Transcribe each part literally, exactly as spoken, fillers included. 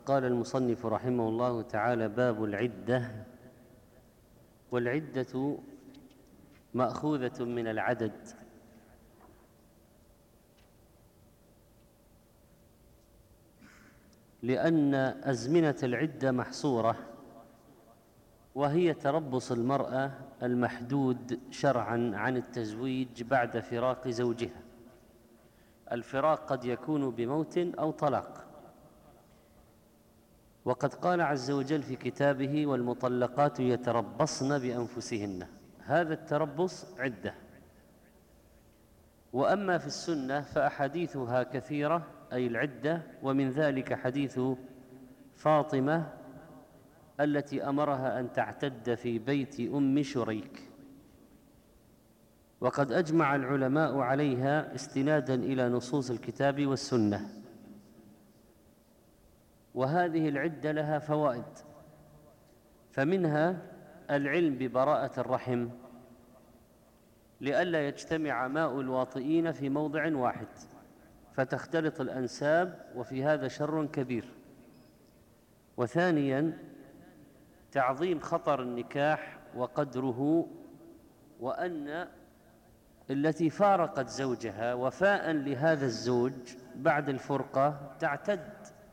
قال المصنف رحمه الله تعالى: باب العدة. والعدة مأخوذة من العدد، لأن أزمنة العدة محصورة، وهي تربص المرأة المحدود شرعا عن التزويج بعد فراق زوجها. الفراق قد يكون بموت أو طلاق، وقد قال عز وجل في كتابه: والمطلقات يتربصن بأنفسهن. هذا التربص عدة. وأما في السنة فأحاديثها كثيرة، أي العدة، ومن ذلك حديث فاطمة التي أمرها أن تعتد في بيت أم شريك، وقد أجمع العلماء عليها استنادا إلى نصوص الكتاب والسنة. وهذه العدة لها فوائد، فمنها العلم ببراءة الرحم، لئلا يجتمع ماء الواطئين في موضع واحد فتختلط الأنساب، وفي هذا شر كبير. وثانياً تعظيم خطر النكاح وقدره، وأن التي فارقت زوجها وفاء لهذا الزوج بعد الفرقة تعتد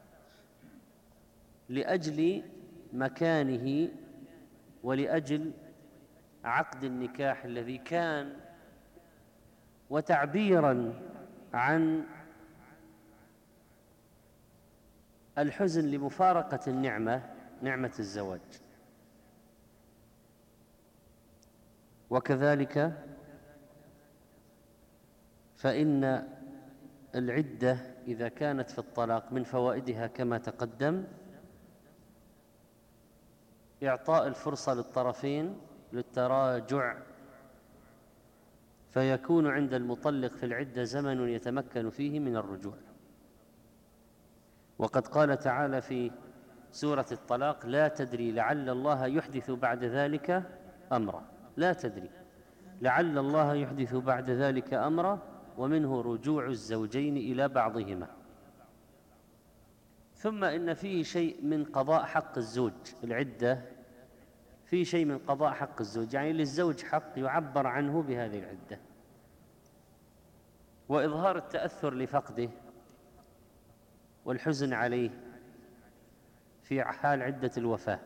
لأجل مكانه ولأجل عقد النكاح الذي كان، وتعبيراً عن الحزن لمفارقة النعمة، نعمة الزواج. وكذلك فإن العدة إذا كانت في الطلاق من فوائدها كما تقدم إعطاء الفرصة للطرفين للتراجع، فيكون عند المطلق في العدة زمن يتمكن فيه من الرجوع. وقد قال تعالى في سورة الطلاق: لا تدري لعل الله يحدث بعد ذلك أمرا. لا تدري لعل الله يحدث بعد ذلك أمرا، ومنه رجوع الزوجين إلى بعضهما. ثم إن فيه شيء من قضاء حق الزوج. العدة فيه شيء من قضاء حق الزوج، يعني للزوج حق يعبر عنه بهذه العدة، وإظهار التأثر لفقده والحزن عليه في حال عدة الوفاة.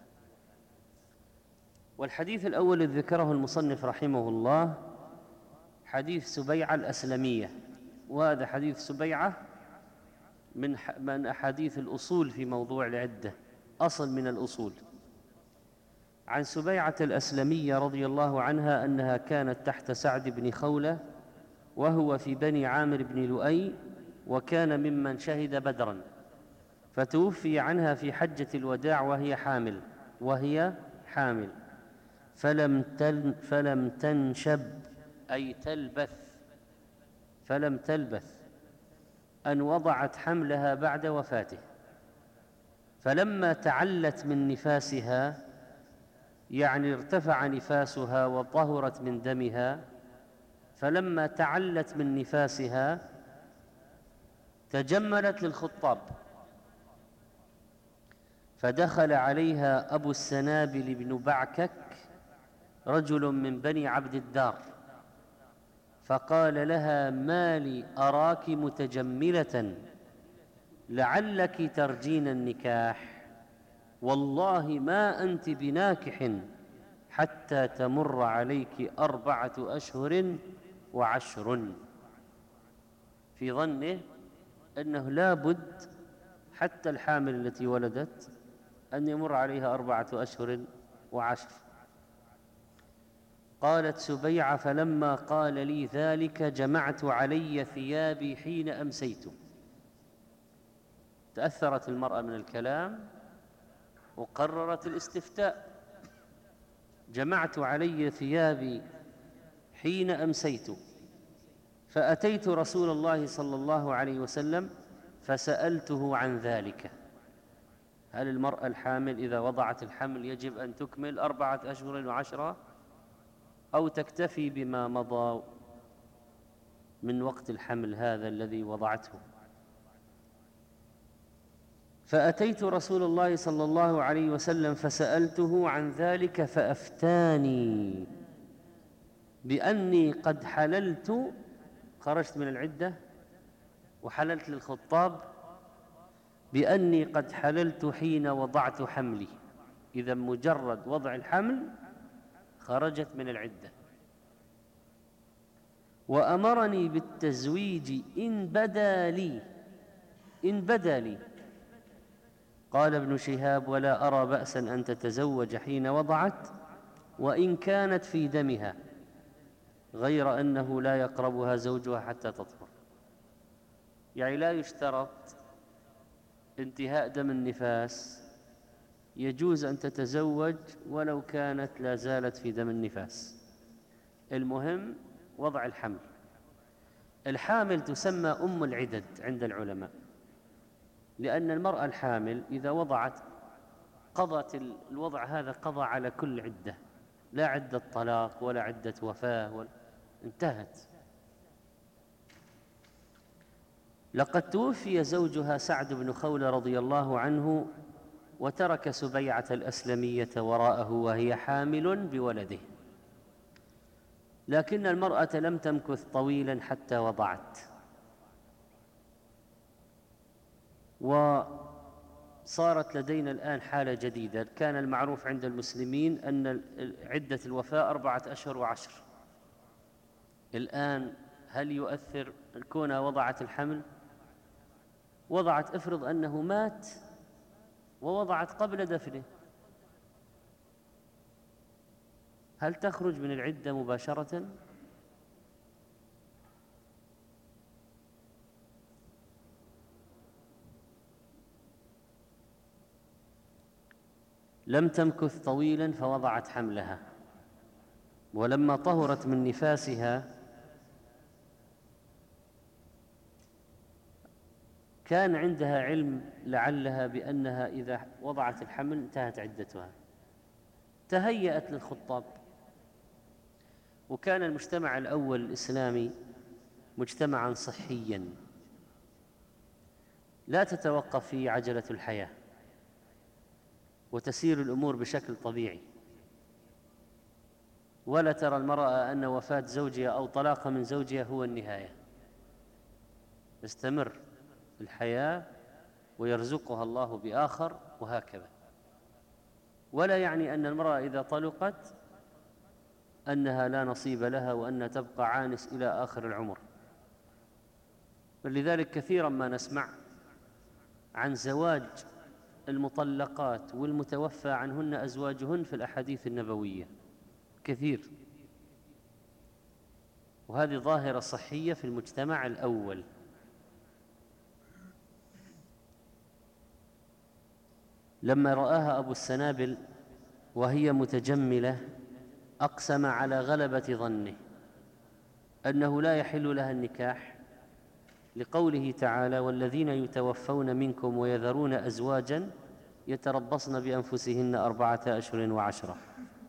والحديث الأول الذي ذكره المصنف رحمه الله حديث سبيعة الأسلمية، وهذا حديث سبيعة من من أحاديث الأصول في موضوع العدة، أصل من الأصول. عن سبيعة الأسلمية رضي الله عنها أنها كانت تحت سعد بن خولة، وهو في بني عامر بن لؤي، وكان ممن شهد بدرا، فتوفي عنها في حجة الوداع وهي حامل وهي حامل فلم تن فلم تنشب، أي تلبث، فلم تلبث أن وضعت حملها بعد وفاته. فلما تعلت من نفاسها، يعني ارتفع نفاسها وطهرت من دمها، فلما تعلت من نفاسها تجملت للخطاب، فدخل عليها أبو السنابل بن بعكك رجل من بني عبد الدار، فقال لها: ما لي أراك متجملة، لعلك ترجين النكاح، والله ما أنت بناكح حتى تمر عليك أربعة أشهر وعشر. في ظنه أنه لا بد حتى الحامل التي ولدت أن يمر عليها أربعة أشهر وعشر. قالت سبيعة: فلما قال لي ذلك جمعت علي ثيابي حين أمسيت. تأثرت المرأة من الكلام وقررت الاستفتاء: جمعت علي ثيابي حين أمسيت، فأتيت رسول الله صلى الله عليه وسلم فسألته عن ذلك. هل المرأة الحامل إذا وضعت الحمل يجب أن تكمل أربعة أشهر وعشرة، أو تكتفي بما مضى من وقت الحمل هذا الذي وضعته؟ فأتيت رسول الله صلى الله عليه وسلم فسألته عن ذلك فأفتاني بأني قد حللت، خرجت من العدة وحللت للخطاب، بأني قد حللت حين وضعت حملي. إذا مجرد وضع الحمل خرجت من العدة. وأمرني بالتزويج إن بدا لي إن بدا لي قال ابن شهاب: ولا أرى بأسا أن تتزوج حين وضعت وإن كانت في دمها، غير أنه لا يقربها زوجها حتى تطهر. يعني لا يشترط انتهاء دم النفاس، يجوز أن تتزوج ولو كانت لا زالت في دم النفاس، المهم وضع الحمل. الحامل تسمى أم العدد عند العلماء، لأن المرأة الحامل إذا وضعت قضت الوضع هذا، قضى على كل عدة، لا عدة طلاق ولا عدة وفاة ولا، انتهت. لقد توفي زوجها سعد بن خولة رضي الله عنه وترك سبيعة الأسلمية وراءه وهي حامل بولده، لكن المرأة لم تمكث طويلا حتى وضعت. وصارت لدينا الآن حالة جديدة. كان المعروف عند المسلمين أن عدة الوفاة أربعة أشهر وعشر. الآن هل يؤثر كونها وضعت الحمل؟ وضعت، افرض أنه مات ووضعت قبل دفنه، هل تخرج من العدة مباشرة؟ لم تمكث طويلا فوضعت حملها، ولما طهرت من نفاسها كان عندها علم لعلها بأنها إذا وضعت الحمل انتهت عدتها، تهيأت للخطاب. وكان المجتمع الأول الإسلامي مجتمعا صحيا لا تتوقف فيه عجلة الحياة، وتسير الأمور بشكل طبيعي، ولا ترى المرأة أن وفاة زوجها أو طلاق من زوجها هو النهاية، تستمر الحياة ويرزقها الله بآخر، وهكذا. ولا يعني أن المرأة إذا طلقت أنها لا نصيب لها وأنها تبقى عانس إلى آخر العمر. فلذلك كثيرا ما نسمع عن زواج المطلقات والمتوفى عنهن أزواجهن في الأحاديث النبوية كثير، وهذه ظاهرة صحية في المجتمع الأول. لما رآها أبو السنابل وهي متجملة أقسم على غلبة ظنه أنه لا يحل لها النكاح، لقوله تعالى: والذين يتوفون منكم ويذرون أزواجا يتربصن بأنفسهن أربعة أشهر وعشرة.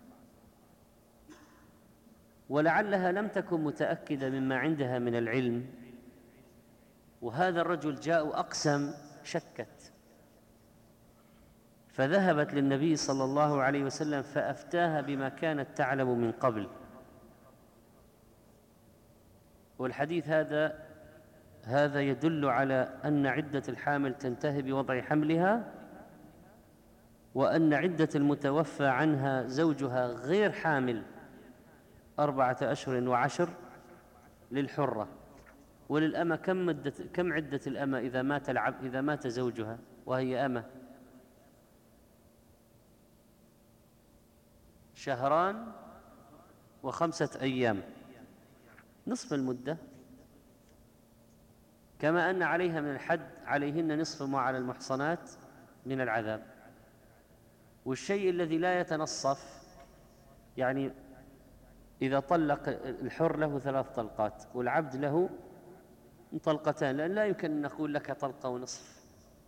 ولعلها لم تكن متأكدة مما عندها من العلم، وهذا الرجل جاء وأقسم، شكت، فذهبت للنبي صلى الله عليه وسلم فأفتاها بما كانت تعلم من قبل. والحديث هذا هذا يدل على أن عدة الحامل تنتهي بوضع حملها، وأن عدة المتوفى عنها زوجها غير حامل أربعة أشهر وعشر للحرة. وللأمة كم مدة كم عدة الأمة إذا مات العبد إذا مات زوجها وهي أمة؟ شهران وخمسة أيام، نصف المدة. كما أن عليها من الحد عليهن نصف ما على المحصنات من العذاب. والشيء الذي لا يتنصف، يعني إذا طلق الحر له ثلاث طلقات والعبد له طلقتان، لأن لا يمكن أن نقول لك طلقة ونصف،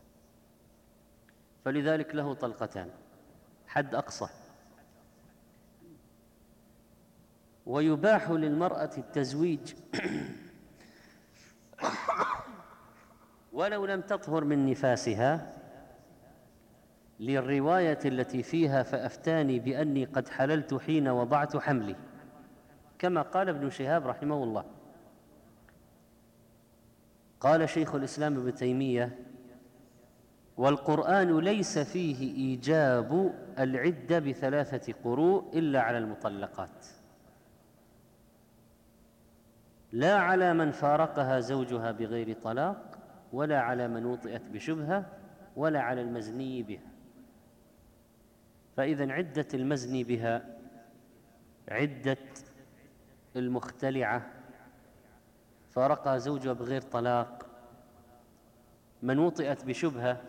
فلذلك له طلقتان حد أقصى. ويباح للمرأة التزويج ولو لم تطهر من نفاسها للرواية التي فيها فأفتاني بأني قد حللت حين وضعت حملي، كما قال ابن شهاب رحمه الله. قال شيخ الإسلام ابن تيمية: والقرآن ليس فيه إيجاب العدة بثلاثة قروء إلا على المطلقات، لا على من فارقها زوجها بغير طلاق، ولا على من وطئت بشبهة، ولا على المزني بها. فإذا عدة المزني بها، عدة المختلعة فارقها زوجها بغير طلاق، من وطئت بشبهة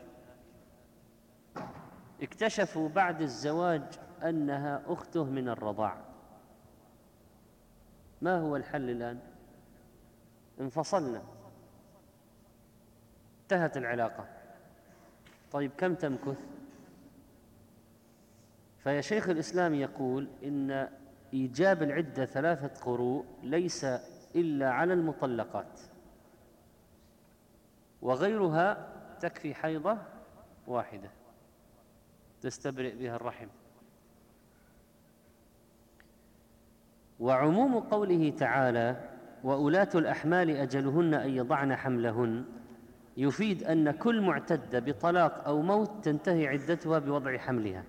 اكتشفوا بعد الزواج أنها أخته من الرضاع، ما هو الحل الآن؟ انفصلنا، انتهت العلاقة. طيب كم تمكث؟ فيا شيخ الإسلام يقول إن إيجاب العدة ثلاثة قروء ليس إلا على المطلقات، وغيرها تكفي حيضة واحدة تستبرئ بها الرحم. وعموم قوله تعالى: وأولاة الأحمال أجلهن أن يضعن حملهن، يفيد أن كل معتدة بطلاق أو موت تنتهي عدتها بوضع حملها.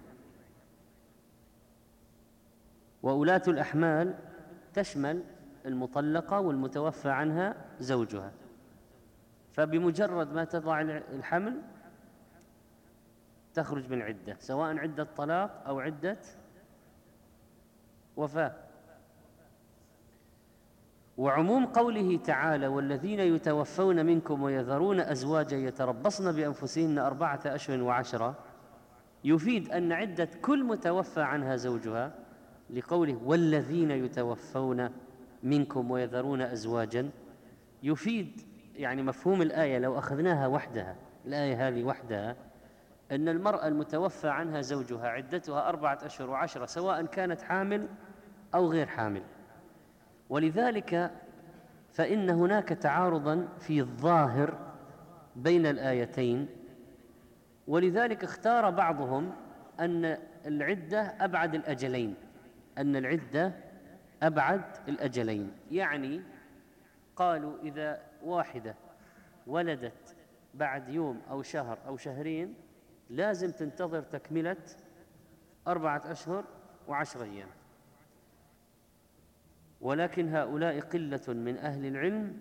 وأولاة الأحمال تشمل المطلقة والمتوفى عنها زوجها، فبمجرد ما تضع الحمل تخرج من العدة، سواء عدة طلاق أو عدة وفاة. وعموم قوله تعالى: والذين يتوفون منكم ويذرون أزواجا يتربصن بأنفسهن أربعة أشهر وعشرة، يفيد أن عدة كل متوفى عنها زوجها، لقوله والذين يتوفون منكم ويذرون أزواجا، يفيد يعني مفهوم الآية لو أخذناها وحدها، الآية هذه وحدها، أن المرأة المتوفى عنها زوجها عدتها أربعة أشهر وعشرة، سواء كانت حامل أو غير حامل. ولذلك فإن هناك تعارضا في الظاهر بين الآيتين، ولذلك اختار بعضهم أن العدة أبعد الأجلين، أن العدة أبعد الأجلين، يعني قالوا إذا واحدة ولدت بعد يوم أو شهر أو شهرين لازم تنتظر تكملة أربعة أشهر وعشر أيام. ولكن هؤلاء قلة من أهل العلم،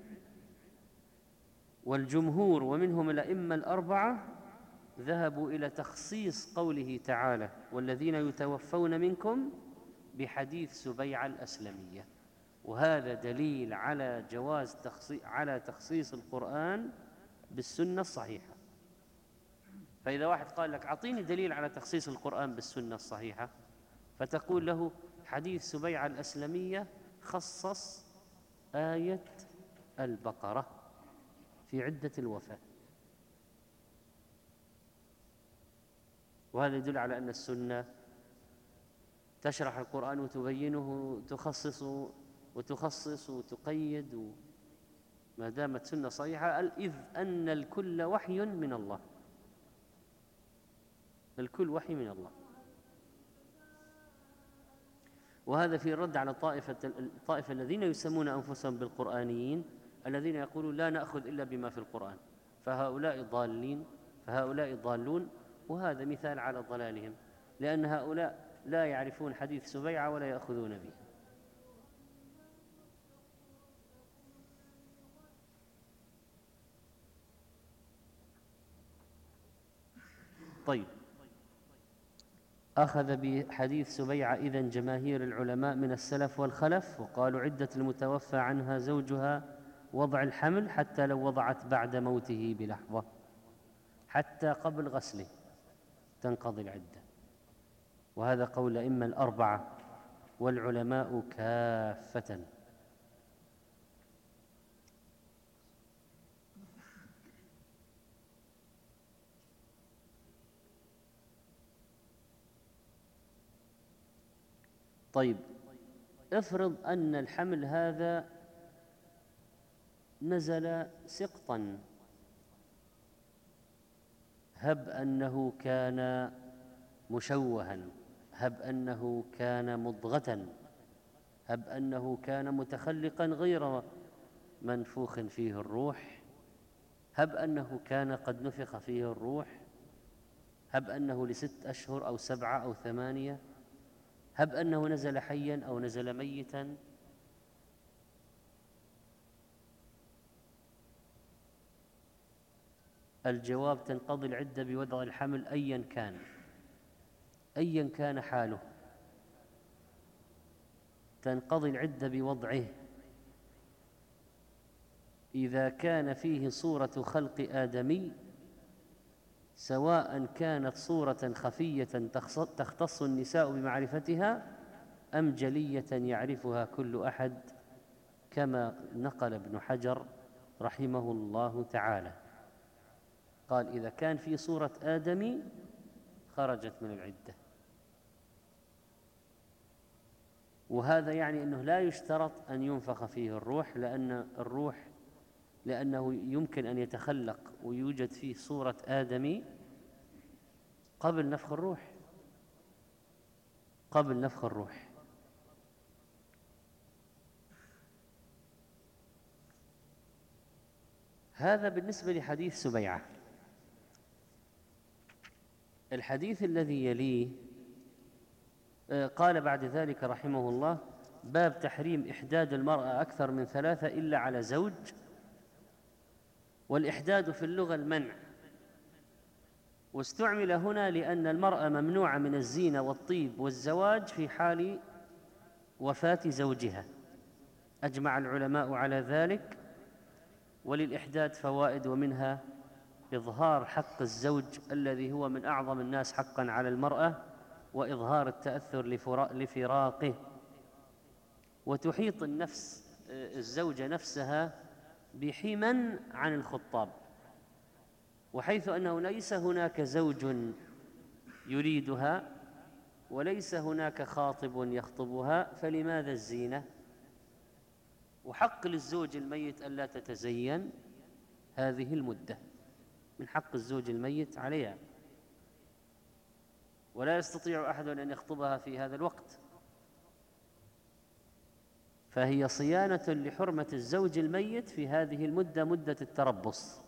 والجمهور ومنهم الأئمة الأربعة ذهبوا إلى تخصيص قوله تعالى: والذين يتوفون منكم، بحديث سبيعة الأسلمية. وهذا دليل على جواز تخصيص على تخصيص القرآن بالسنة الصحيحة. فإذا واحد قال لك أعطيني دليل على تخصيص القرآن بالسنة الصحيحة، فتقول له حديث سبيعة الأسلمية خصص آية البقرة في عدة الوفاة. وهذا يدل على أن السنة تشرح القرآن وتبينه وتخصص وتخصص وتقيد، ما دامت سنة صحيحة، إذ أن الكل وحي من الله، الكل وحي من الله. وهذا في رد على طائفة الطائفة الذين يسمون أنفسهم بالقرآنيين، الذين يقولون لا نأخذ إلا بما في القرآن، فهؤلاء ضالين فهؤلاء ضالون. وهذا مثال على ضلالهم، لأن هؤلاء لا يعرفون حديث سبيعة ولا يأخذون به. طيب، أخذ بحديث سبيعة إذن جماهير العلماء من السلف والخلف، وقالوا عدة المتوفى عنها زوجها وضع الحمل حتى لو وضعت بعد موته بلحظة، حتى قبل غسله تنقضي العدة. وهذا قول الأئمة الأربعة والعلماء كافة. طيب، افرض أن الحمل هذا نزل سقطا، هب أنه كان مشوها، هب أنه كان مضغة، هب أنه كان متخلقا غير منفوخ فيه الروح، هب أنه كان قد نفخ فيه الروح، هب أنه لست أشهر أو سبعة أو ثمانية، هب أنه نزل حيا أو نزل ميتا. الجواب: تنقضي العدة بوضع الحمل أيا كان، أيا كان حاله، تنقضي العدة بوضعه. إذا كان فيه صورة خلق آدمي، سواء كانت صورة خفية تختص النساء بمعرفتها أم جلية يعرفها كل أحد، كما نقل ابن حجر رحمه الله تعالى، قال: إذا كان في صورة آدمي خرجت من العدة. وهذا يعني أنه لا يشترط أن ينفخ فيه الروح، لأن الروح لأنه يمكن أن يتخلق ويوجد فيه صورة آدمي قبل نفخ الروح، قبل نفخ الروح. هذا بالنسبة لحديث سبيعة. الحديث الذي يليه قال بعد ذلك رحمه الله: باب تحريم إحداد المرأة أكثر من ثلاثة إلا على زوج. والإحداد في اللغة المنع، واستعمل هنا لأن المرأة ممنوعة من الزينة والطيب والزواج في حال وفاة زوجها. أجمع العلماء على ذلك. وللإحداد فوائد، ومنها إظهار حق الزوج الذي هو من أعظم الناس حقا على المرأة، وإظهار التأثر لفراقه، وتحيط النفس الزوجة نفسها بحما عن الخطاب، وحيث أنه ليس هناك زوج يريدها وليس هناك خاطب يخطبها، فلماذا الزينة؟ وحق للزوج الميت ألا تتزين هذه المدة، من حق الزوج الميت عليها، ولا يستطيع أحد أن يخطبها في هذا الوقت، فهي صيانة لحرمة الزوج الميت في هذه المدة، مدة التربص.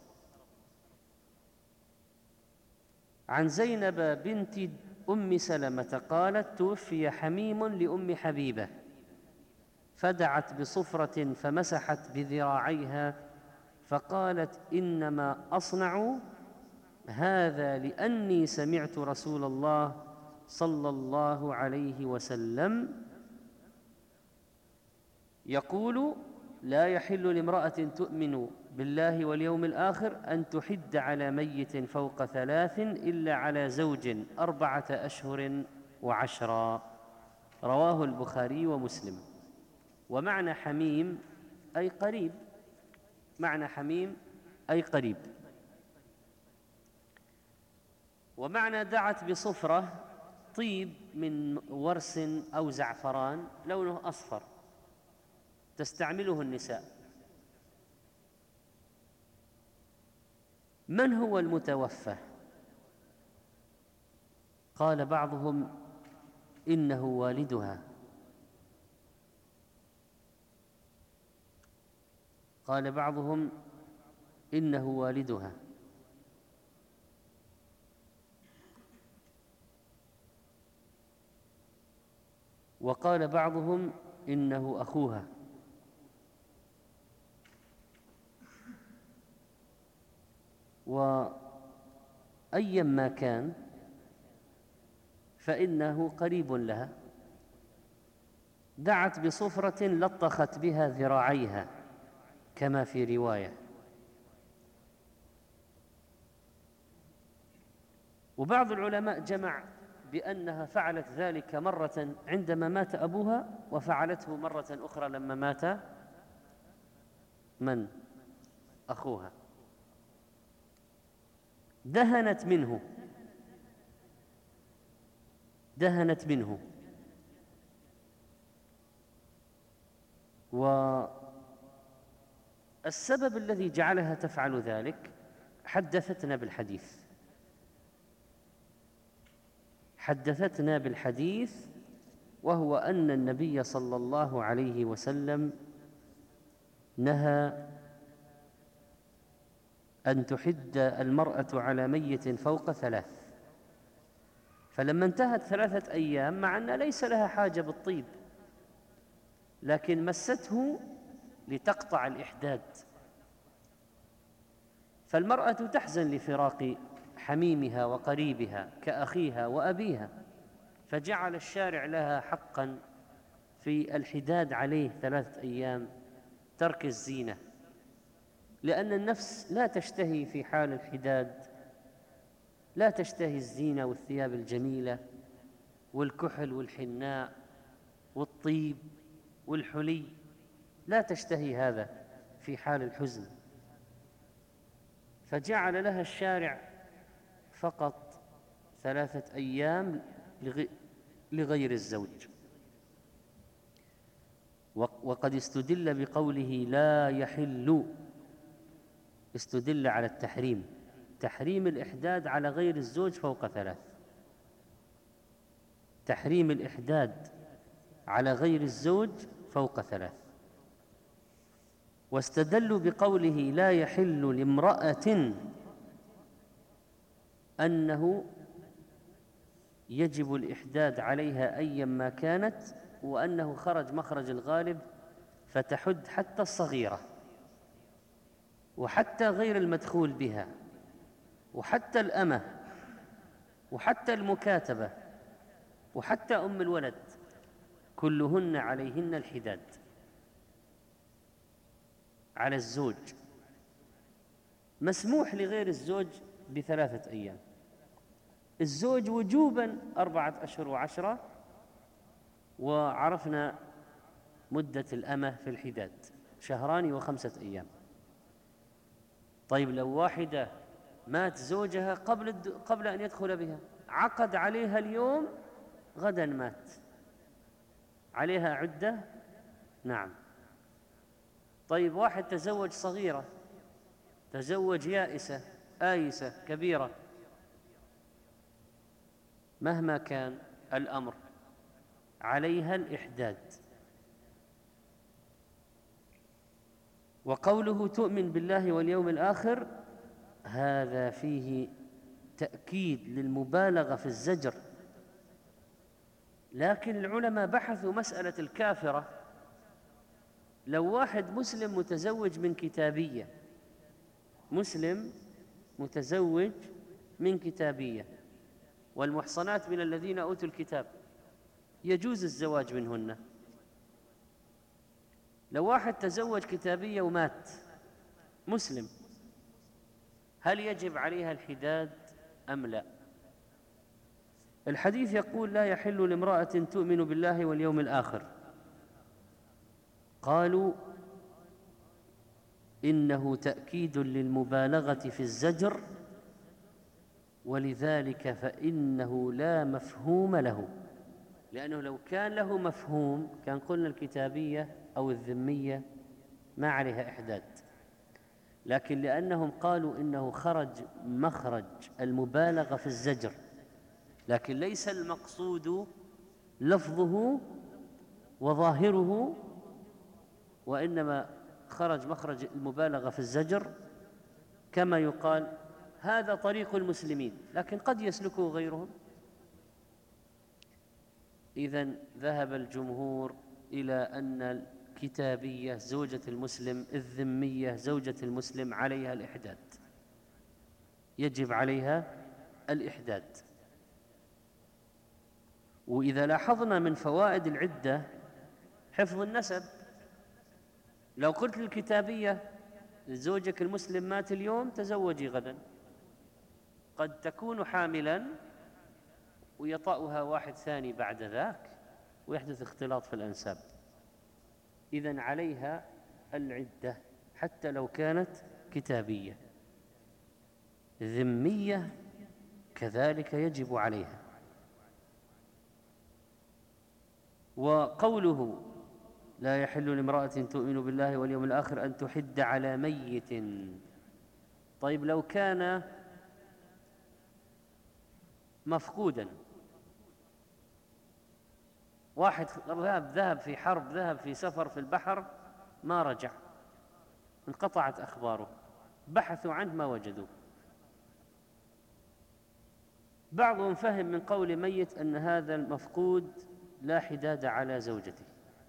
عن زينب بنت أم سلمة قالت: توفي حميم لأم حبيبة، فدعت بصفرة فمسحت بذراعيها، فقالت: إنما أصنع هذا لأني سمعت رسول الله صلى الله عليه وسلم يقول: لا يحل لامرأة تؤمن بالله واليوم الآخر أن تحد على ميت فوق ثلاث إلا على زوج أربعة أشهر وعشرا. رواه البخاري ومسلم. ومعنى حميم أي قريب، معنى حميم أي قريب. ومعنى دعت بصفرة طيب من ورس أو زعفران لونه أصفر تستعمله النساء. من هو المتوفى؟ قال بعضهم: إنه والدها، قال بعضهم: إنه والدها، وقال بعضهم: إنه أخوها. وأيا ما كان فإنه قريب لها. دعت بصفرة لطخت بها ذراعيها كما في رواية. وبعض العلماء جمع بأنها فعلت ذلك مرة عندما مات أبوها، وفعلته مرة أخرى لما مات من؟ أخوها. دهنت منه، دهنت منه. والسبب الذي جعلها تفعل ذلك حدثتنا بالحديث. حدثتنا بالحديث، وهو أن النبي صلى الله عليه وسلم نهى أن تحد المرأة على ميت فوق ثلاث. فلما انتهت ثلاثة أيام، مع أن ليس لها حاجة بالطيب، لكن مسته لتقطع الإحداد، فالمرأة تحزن لفراق حميمها وقريبها كأخيها وأبيها، فجعل الشارع لها حقا في الحداد عليه ثلاثة أيام، ترك الزينة، لأن النفس لا تشتهي في حال الحداد، لا تشتهي الزينة والثياب الجميلة والكحل والحناء والطيب والحلي، لا تشتهي هذا في حال الحزن، فجعل لها الشارع فقط ثلاثة أيام لغير الزوج. وقد استدل بقوله لا يحل، استدل على التحريم، تحريم الإحداد على غير الزوج فوق ثلاث، تحريم الإحداد على غير الزوج فوق ثلاث. واستدلوا بقوله لا يحل لامرأة أنه يجب الإحداد عليها أيما كانت، وأنه خرج مخرج الغالب فتحد حتى الصغيرة وحتى غير المدخول بها وحتى الأمة وحتى المكاتبة وحتى أم الولد، كلهن عليهن الحداد. على الزوج مسموح لغير الزوج بثلاثة أيام، الزوج وجوبا أربعة أشهر وعشرة، وعرفنا مدة الأمة في الحداد شهران وخمسة أيام. طيب لو واحدة مات زوجها قبل قبل أن يدخل بها، عقد عليها اليوم، غدا مات، عليها عدة؟ نعم. طيب واحد تزوج صغيرة، تزوج يائسة آيسة كبيرة، مهما كان الأمر عليها الإحداد. وقوله تؤمن بالله واليوم الآخر، هذا فيه تأكيد للمبالغة في الزجر، لكن العلماء بحثوا مسألة الكافرة. لو واحد مسلم متزوج من كتابية، مسلم متزوج من كتابية، والمحصنات من الذين أوتوا الكتاب يجوز الزواج منهن، لو واحد تزوج كتابية ومات مسلم، هل يجب عليها الحداد أم لا؟ الحديث يقول لا يحل لامرأة تؤمن بالله واليوم الآخر. قالوا إنه تأكيد للمبالغة في الزجر، ولذلك فإنه لا مفهوم له، لأنه لو كان له مفهوم كان قلنا الكتابية أو الذمية ما عليها إحداد، لكن لأنهم قالوا إنه خرج مخرج المبالغة في الزجر، لكن ليس المقصود لفظه وظاهره، وإنما خرج مخرج المبالغة في الزجر، كما يقال هذا طريق المسلمين، لكن قد يسلكه غيرهم. إذن ذهب الجمهور إلى أن الكتابية زوجة المسلم، الذمية زوجة المسلم، عليها الإحداد، يجب عليها الإحداد. وإذا لاحظنا من فوائد العدة حفظ النسب، لو قلت للكتابية زوجك المسلم مات اليوم، تزوجي غدا، قد تكون حاملا ويطأها واحد ثاني بعد ذاك ويحدث اختلاط في الأنساب، إذن عليها العدة حتى لو كانت كتابية. ذمية كذلك يجب عليها. وقوله لا يحل لامرأة تؤمن بالله واليوم الآخر أن تحد على ميت، طيب لو كان مفقودا واحد ذهب ذهب في حرب، ذهب في سفر في البحر، ما رجع، انقطعت أخباره، بحثوا عنه ما وجدوه. بعضهم فهم من قول ميت أن هذا المفقود لا حداد على زوجته،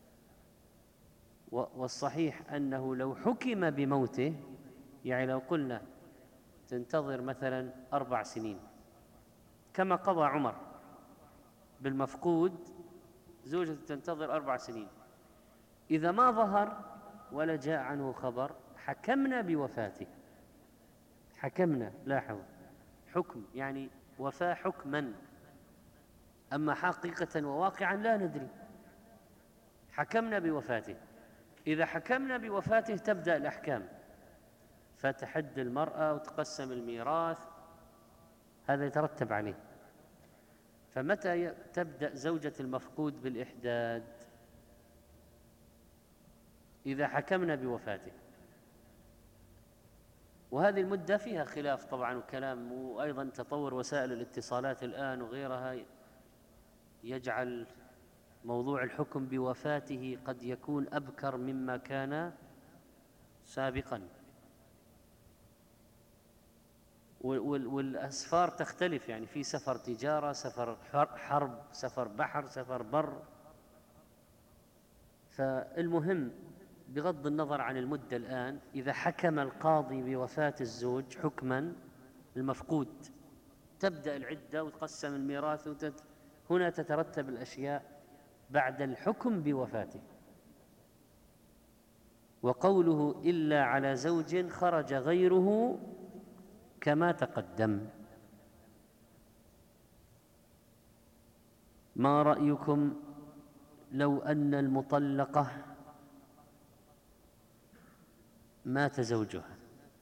والصحيح أنه لو حكم بموته، يعني لو قلنا تنتظر مثلا أربع سنين كما قضى عمر بالمفقود، زوجته تنتظر أربع سنين، إذا ما ظهر ولا جاء عنه خبر حكمنا بوفاته. حكمنا، لاحظوا، حكم يعني وفاة حكما، أما حقيقة وواقعا لا ندري. حكمنا بوفاته، إذا حكمنا بوفاته تبدأ الأحكام، فتحد المرأة وتقسم الميراث، هذا يترتب عليه. فمتى تبدأ زوجة المفقود بالإحداد؟ إذا حكمنا بوفاته. وهذه المدة فيها خلاف طبعا وكلام، وأيضا تطور وسائل الاتصالات الآن وغيرها يجعل موضوع الحكم بوفاته قد يكون أبكر مما كان سابقا، والأسفار تختلف، يعني في سفر تجارة، سفر حرب، سفر بحر، سفر بر. فالمهم بغض النظر عن المدة الآن، إذا حكم القاضي بوفاة الزوج حكما المفقود تبدأ العدة وتقسم الميراث وتت... هنا تترتب الأشياء بعد الحكم بوفاته. وقوله إلا على زوج خرج غيره كما تقدم. ما رأيكم لو أن المطلقة مات زوجها؟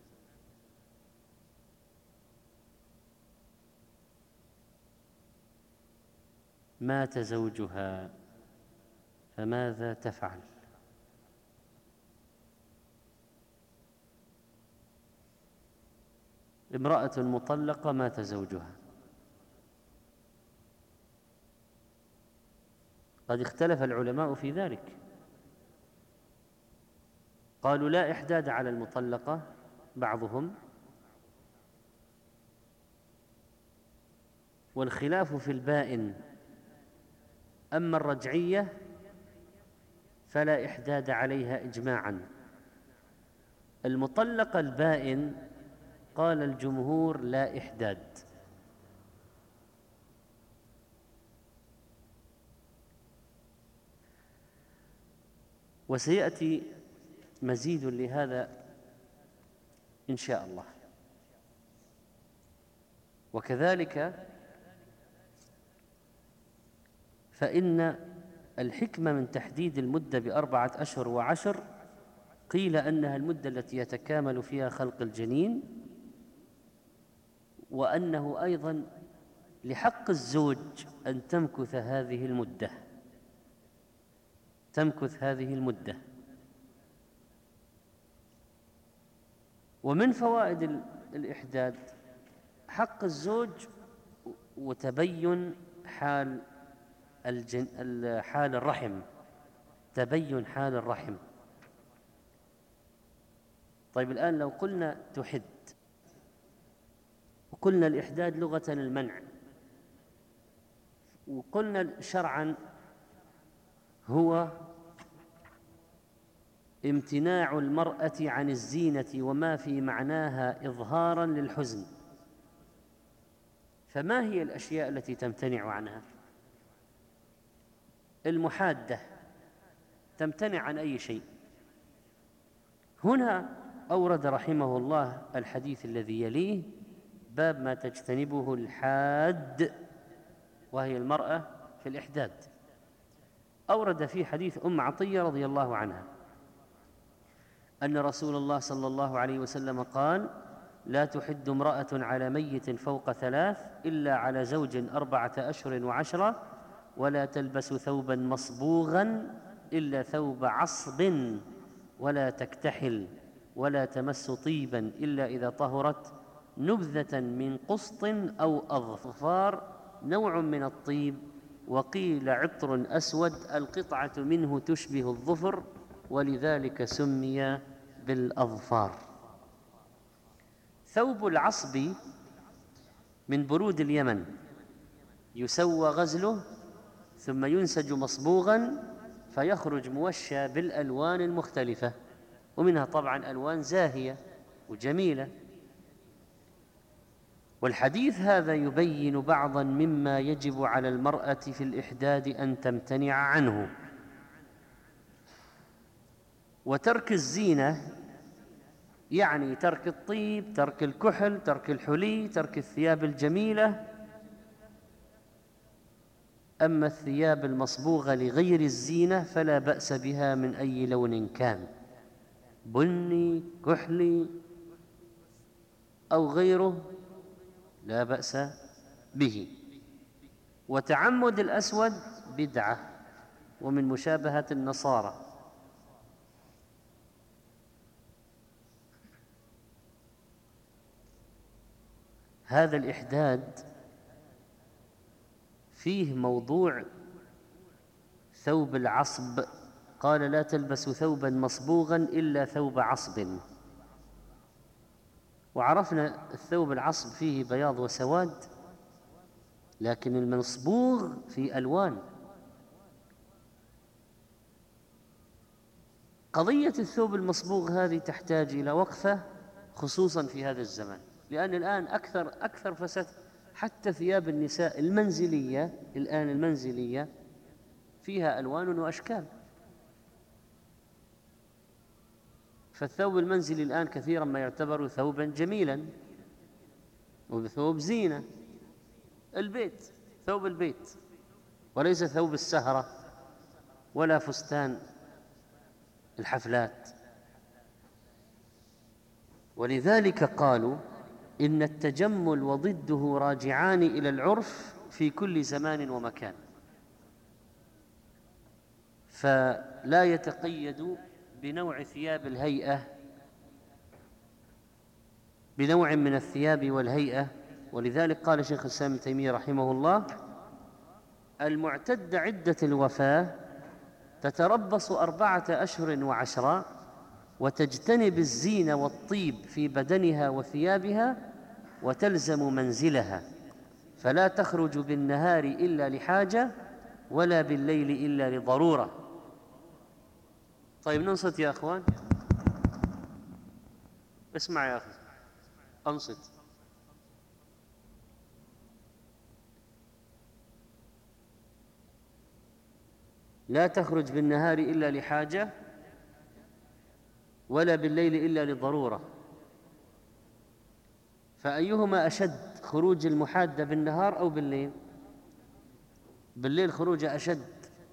مات زوجها فماذا تفعل؟ امرأة مطلقة مات زوجها، قد اختلف العلماء في ذلك، قالوا لا إحداد على المطلقة بعضهم، والخلاف في البائن. أما الرجعية فلا إحداد عليها إجماعا. المطلقة البائن قال الجمهور لا إحداد. وسيأتي مزيد لهذا إن شاء الله. وكذلك فإن الحكمة من تحديد المدة بأربعة أشهر وعشر قيل أنها المدة التي يتكامل فيها خلق الجنين، وأنه أيضا لحق الزوج أن تمكث هذه المدة تمكث هذه المدة. ومن فوائد الإحداد حق الزوج وتبين حال الجن حال الرحم، تبين حال الرحم. طيب الآن لو قلنا تحد، وقلنا الإحداد لغة المنع، وقلنا شرعا هو امتناع المرأة عن الزينة وما في معناها إظهارا للحزن، فما هي الأشياء التي تمتنع عنها؟ المحادة تمتنع عن أي شيء. هنا أورد رحمه الله الحديث الذي يليه، باب ما تجتنبه الحاد، وهي المرأة في الإحداد. أورد في حديث أم عطية رضي الله عنها أن رسول الله صلى الله عليه وسلم قال: لا تحد امرأة على ميت فوق ثلاث إلا على زوج أربعة أشهر وعشرة، ولا تلبس ثوبا مصبوغا إلا ثوب عصب، ولا تكتحل، ولا تمس طيبا إلا إذا طهرت، نبذة من قسط أو أظفار، نوع من الطيب، وقيل عطر أسود القطعة منه تشبه الظفر ولذلك سمي بالأظفار. ثوب العصب من برود اليمن يسوى غزله ثم ينسج مصبوغا فيخرج موشى بالألوان المختلفة، ومنها طبعا ألوان زاهية وجميلة. والحديث هذا يبين بعضا مما يجب على المرأة في الإحداد أن تمتنع عنه. وترك الزينة يعني ترك الطيب، ترك الكحل، ترك الحلي، ترك الثياب الجميلة. أما الثياب المصبوغة لغير الزينة فلا بأس بها من أي لون كان، بني، كحلي أو غيره، لا بأس به. وتعمد الأسود بدعة ومن مشابهة النصارى. هذا الإحداد فيه موضوع ثوب العصب، قال لا تلبس ثوبا مصبوغا إلا ثوب عصب. وعرفنا الثوب العصب فيه بياض وسواد، لكن المصبوغ في ألوان. قضية الثوب المصبوغ هذه تحتاج إلى وقفة، خصوصا في هذا الزمان، لأن الآن أكثر أكثر فساد. حتى ثياب النساء المنزلية الآن المنزلية فيها ألوان وأشكال. فالثوب المنزلي الآن كثيرا ما يعتبر ثوبا جميلا وثوب زينة. البيت ثوب البيت وليس ثوب السهرة ولا فستان الحفلات. ولذلك قالوا إن التجمل وضده راجعان إلى العرف في كل زمان ومكان، فلا يتقيد بنوع ثياب الهيئة بنوع من الثياب والهيئة. ولذلك قال شيخ الإسلام ابن تيمية رحمه الله: المعتدة عدة الوفاة تتربص أربعة أشهر وعشرا وتجتنب الزين والطيب في بدنها وثيابها وتلزم منزلها، فلا تخرج بالنهار إلا لحاجة ولا بالليل إلا لضرورة. طيب ننصت يا أخوان، اسمع يا أخي، أنصت. لا تخرج بالنهار إلا لحاجة ولا بالليل إلا لضرورة. فأيهما أشد، خروج المحادة بالنهار أو بالليل؟ بالليل خروج أشد،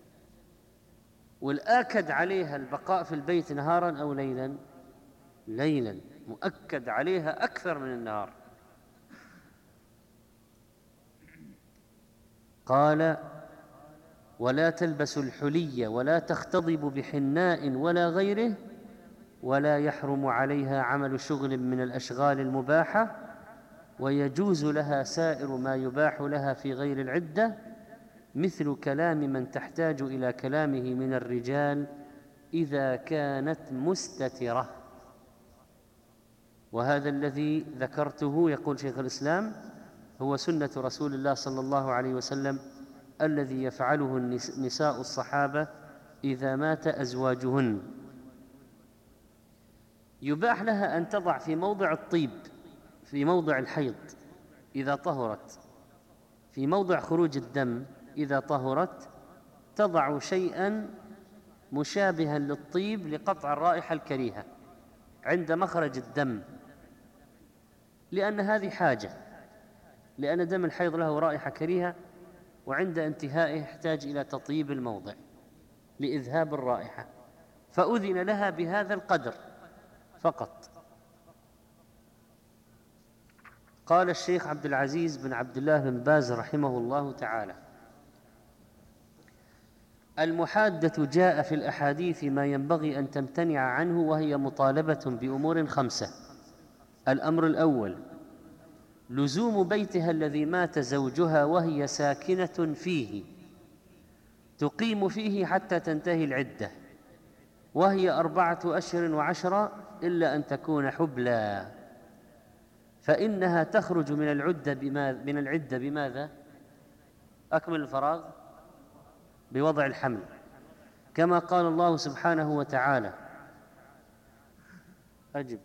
والآكد عليها البقاء في البيت نهارا أو ليلا؟ ليلا، مؤكد عليها أكثر من النهار. قال: ولا تلبس الحلي ولا تختضب بحناء ولا غيره، ولا يحرم عليها عمل شغل من الأشغال المباحة، ويجوز لها سائر ما يباح لها في غير العدة، مثل كلام من تحتاج إلى كلامه من الرجال إذا كانت مستترة. وهذا الذي ذكرته، يقول شيخ الإسلام، هو سنة رسول الله صلى الله عليه وسلم الذي يفعله نساء الصحابة إذا مات أزواجهن. يباح لها أن تضع في موضع الطيب، في موضع الحيض إذا طهرت، في موضع خروج الدم إذا طهرت، تضع شيئا مشابها للطيب لقطع الرائحة الكريهة عند مخرج الدم، لأن هذه حاجة، لأن دم الحيض له رائحة كريهة، وعند انتهائه يحتاج إلى تطيب الموضع لإذهاب الرائحة، فأذن لها بهذا القدر فقط. قال الشيخ عبد العزيز بن عبد الله بن باز رحمه الله تعالى: المحادة جاء في الأحاديث ما ينبغي أن تمتنع عنه، وهي مطالبة بأمور خمسة. الأمر الأول: لزوم بيتها الذي مات زوجها وهي ساكنة فيه، تقيم فيه حتى تنتهي العدة، وهي أربعة أشهر وعشرة إلا أن تكون حبلى، فإنها تخرج من العدة بماذا؟ من العدة بماذا؟ أكمل الفراغ، بوضع الحمل، كما قال الله سبحانه وتعالى. أجب.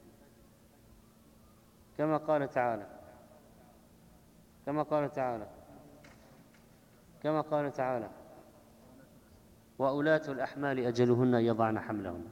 كما قال تعالى كما قال تعالى كما قال تعالى وأولاة الأحمال أجلهن يضعن حملهن.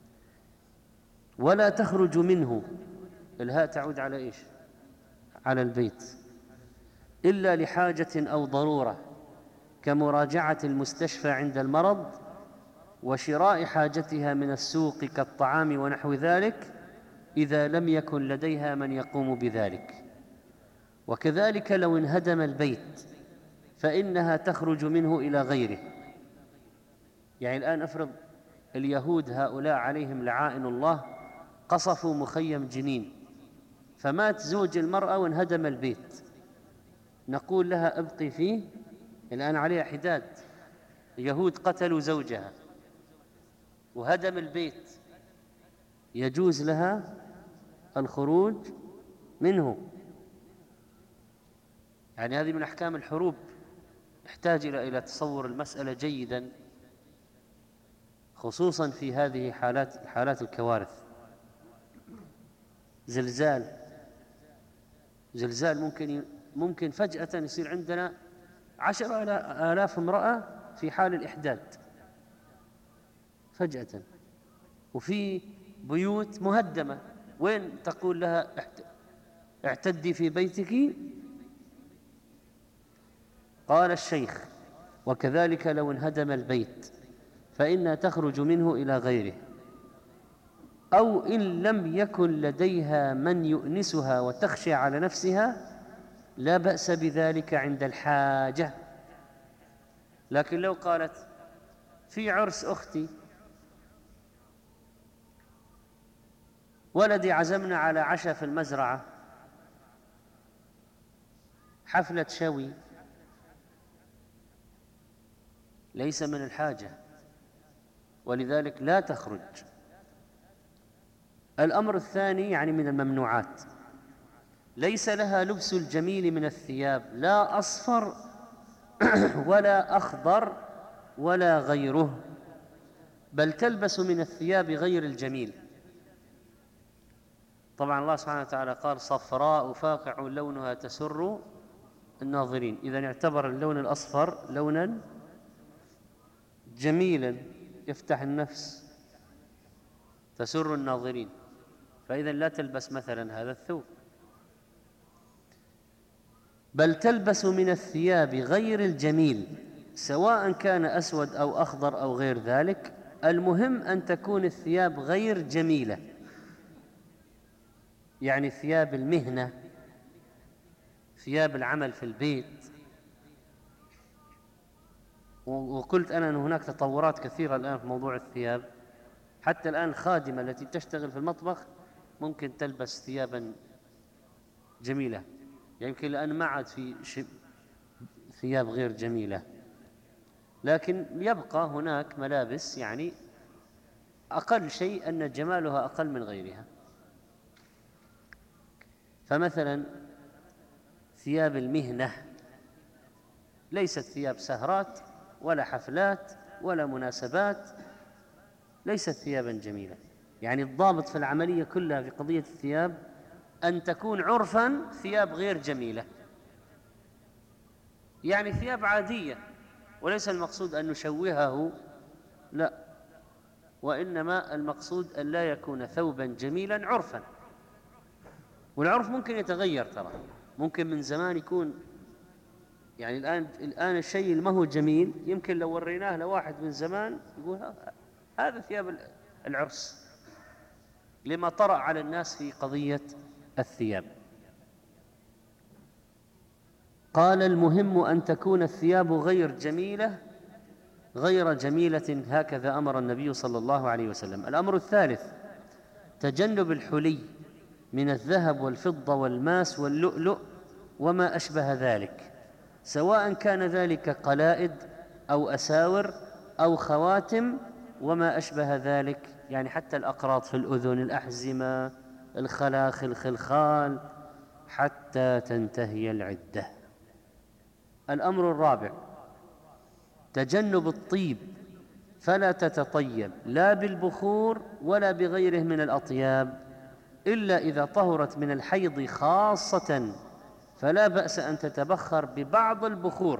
ولا تخرج منه، الهاء تعود على إيش؟ على البيت، إلا لحاجة أو ضرورة، كمراجعة المستشفى عند المرض، وشراء حاجتها من السوق كالطعام ونحو ذلك، إذا لم يكن لديها من يقوم بذلك. وكذلك لو انهدم البيت فإنها تخرج منه إلى غيره. يعني الآن أفرض اليهود هؤلاء عليهم لعائن الله قصفوا مخيم جنين، فمات زوج المرأة وانهدم البيت، نقول لها ابقي فيه؟ الآن عليها حداد، اليهود قتلوا زوجها وهدم البيت، يجوز لها الخروج منه. يعني هذه من أحكام الحروب، يحتاج إلى إلى تصور المسألة جيدا، خصوصا في هذه حالات حالات الكوارث. زلزال زلزال ممكن ممكن فجأة يصير عندنا عشرة آلاف امرأة في حال الإحداد فجأة، وفي بيوت مهدمة، وين تقول لها اعتدي في بيتك؟ قال الشيخ: وكذلك لو انهدم البيت فإنها تخرج منه إلى غيره، أو إن لم يكن لديها من يؤنسها وتخشى على نفسها لا بأس بذلك عند الحاجة. لكن لو قالت في عرس أختي، ولدي عزمنا على عشاء في المزرعة، حفلة شوي، ليس من الحاجة، ولذلك لا تخرج. الأمر الثاني يعني من الممنوعات: ليس لها لبس الجميل من الثياب، لا أصفر ولا أخضر ولا غيره، بل تلبس من الثياب غير الجميل. طبعا الله سبحانه وتعالى قال: صفراء فاقع لونها تسر الناظرين. إذن اعتبر اللون الأصفر لونا جميلا يفتح النفس، تسر الناظرين، فإذا لا تلبس مثلا هذا الثوب، بل تلبس من الثياب غير الجميل، سواء كان أسود أو أخضر أو غير ذلك، المهم أن تكون الثياب غير جميلة، يعني ثياب المهنة، ثياب العمل في البيت. وقلت أنا أن هناك تطورات كثيرة الآن في موضوع الثياب، حتى الآن الخادمة التي تشتغل في المطبخ ممكن تلبس ثيابا جميلة، يعني يمكن الآن ما عاد في ثياب غير جميلة، لكن يبقى هناك ملابس يعني أقل شيء أن جمالها أقل من غيرها. فمثلا ثياب المهنة ليست ثياب سهرات ولا حفلات ولا مناسبات، ليست ثيابا جميلة. يعني الضابط في العملية كلها في قضية الثياب أن تكون عرفا ثياب غير جميلة، يعني ثياب عادية، وليس المقصود أن نشوهه، لا، وإنما المقصود أن لا يكون ثوبا جميلا عرفا. والعرف ممكن يتغير، ترى ممكن من زمان يكون، يعني الآن الآن الشيء اللي ما هو جميل يمكن لو وريناه لواحد من زمان يقول هذا ثياب العرس، لما طرأ على الناس في قضية الثياب. قال: المهم أن تكون الثياب غير جميلة غير جميلة، هكذا أمر النبي صلى الله عليه وسلم. الأمر الثالث: تجنب الحلي من الذهب والفضة والماس واللؤلؤ وما أشبه ذلك، سواء كان ذلك قلائد أو أساور أو خواتم وما أشبه ذلك، يعني حتى الأقراط في الأذن، الأحزمة، الخلاخل، الخلخال، حتى تنتهي العدة. الأمر الرابع تجنب الطيب، فلا تتطيب لا بالبخور ولا بغيره من الأطياب إلا إذا طهرت من الحيض خاصة، فلا بأس أن تتبخر ببعض البخور.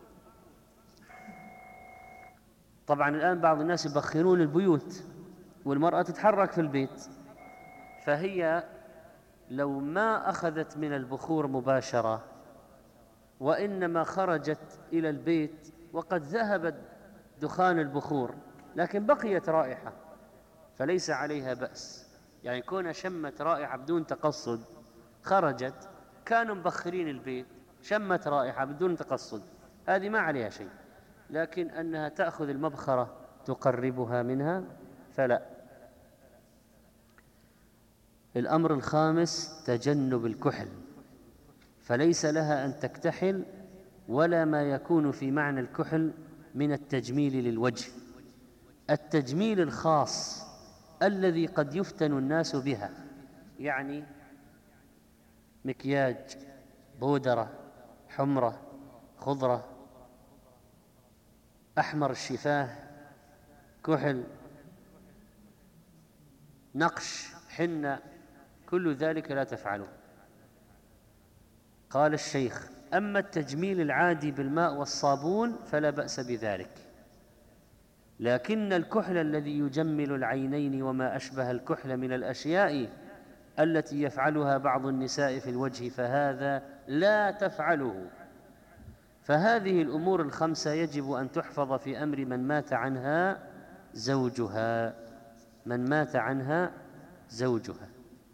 طبعا الآن بعض الناس يبخرون البيوت والمرأة تتحرك في البيت، فهي لو ما أخذت من البخور مباشرة وإنما خرجت إلى البيت وقد ذهب دخان البخور لكن بقيت رائحة فليس عليها بأس، يعني كون شمت رائحة بدون تقصد، خرجت كانوا مبخرين البيت شمت رائحة بدون تقصد، هذه ما عليها شيء، لكن أنها تأخذ المبخرة تقربها منها فلا. الأمر الخامس تجنب الكحل، فليس لها أن تكتحل ولا ما يكون في معنى الكحل من التجميل للوجه، التجميل الخاص الذي قد يفتن الناس بها، يعني مكياج، بودرة، حمرة، خضرة، أحمر الشفاه، كحل، نقش، حنة، كل ذلك لا تفعله. قال الشيخ: أما التجميل العادي بالماء والصابون فلا بأس بذلك، لكن الكحل الذي يجمل العينين وما أشبه الكحل من الأشياء التي يفعلها بعض النساء في الوجه فهذا لا تفعله. فهذه الأمور الخمسة يجب أن تحفظ في أمر من مات عنها زوجها، من مات عنها زوجها.